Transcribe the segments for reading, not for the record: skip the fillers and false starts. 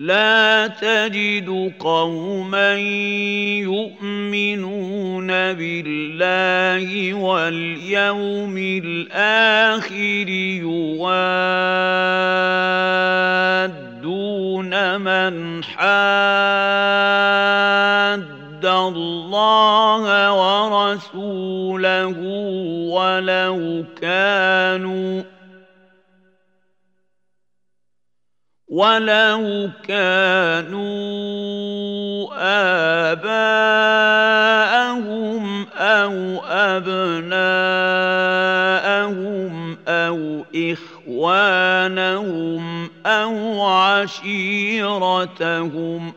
لا تجد قوما يؤمنون بالله واليوم الآخر يوادون من حاد الله ورسوله ولو كانوا آباءهم أو أبناءهم أو إخوانهم أو عشيرتهم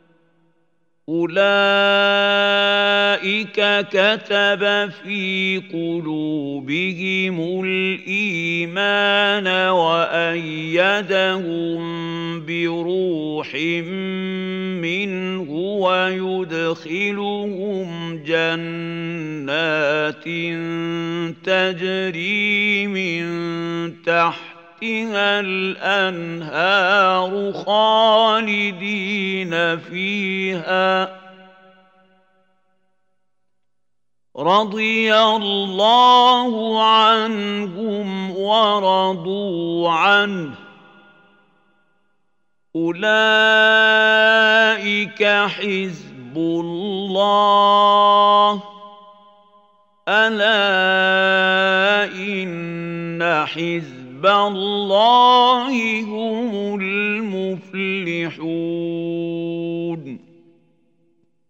أولئك كتب في قلوبهم الإيمان وأيدهم بروح منه ويدخلهم جنات تجري من تحتها الأنهار خالدين فيها رضي الله عنهم ورضوا عنه أولئك حزب الله ألا إن حزب الله هم المفلحون